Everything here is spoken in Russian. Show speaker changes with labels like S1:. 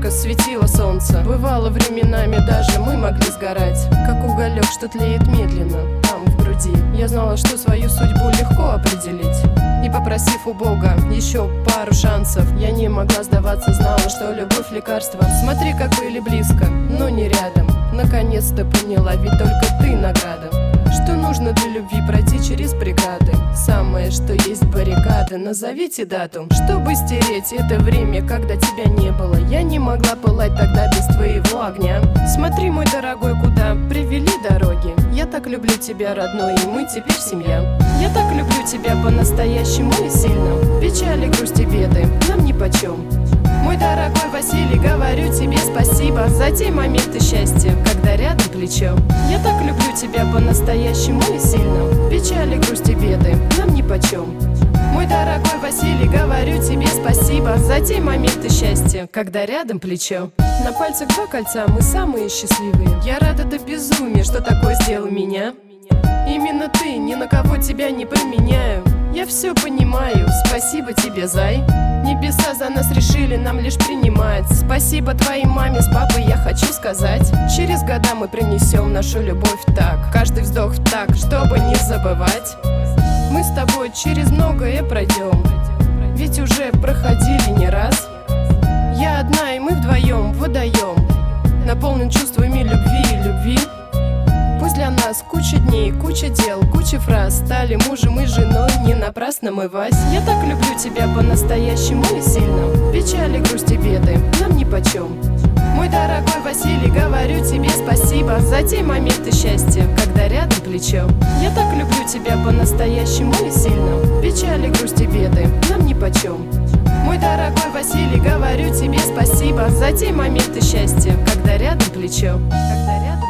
S1: ярко светило солнце. Бывало временами даже мы могли сгорать, как уголек, что тлеет медленно там в груди. Я знала, что свою судьбу легко определить, и попросив у Бога еще пару шансов, я не могла сдаваться, знала, что любовь лекарство. Смотри, как были близко, но не рядом. Наконец-то поняла, ведь только ты награда. Что нужно для любви пройти через преграды, самое, что есть баррикады. Назовите дату, чтобы стереть это время, когда тебя не было. Я не могла пылать тогда без твоего огня. Смотри, мой дорогой, куда привели дороги. Я так люблю тебя, родной, и мы теперь семья. Я так люблю тебя по-настоящему и сильно. Печали, грусти, беды нам нипочем. Мой дорогой Василий, говорю тебе спасибо за те моменты счастья, когда рядом плечо. Я так люблю тебя по-настоящему и сильно. Печали, грусти, беды нам нипочем. Мой дорогой Василий, говорю тебе спасибо за те моменты счастья, когда рядом плечо. На пальцах 2 кольца, мы самые счастливые. Я рада до безумия, что такое сделал меня. Именно ты, ни на кого тебя не променяю. Я все понимаю, спасибо тебе, зай. Небеса за нас решили нам лишь принимать. Спасибо твоей маме, с папой я хочу сказать. Через года мы принесем нашу любовь так, каждый вздох в так, чтобы не забывать. Мы с тобой через многое пройдем, ведь уже проходили не раз. Я одна и мы вдвоем водоем, наполнен чувствами любви и любви. Пусть для нас куча дней, куча дел, куча фраз, стали мужем и женой, не напрасно мы, Вась. Я так люблю тебя по-настоящему и сильно. Печали, грусти, беды нам нипочем. Мой дорогой Василий, говорю тебе спасибо за те моменты счастья, когда рядом плечо. Я так люблю тебя по-настоящему и сильно. Печали, грусти, беды нам нипочем. Мой дорогой Василий, говорю тебе спасибо за те моменты счастья, когда рядом плечо. Когда рядом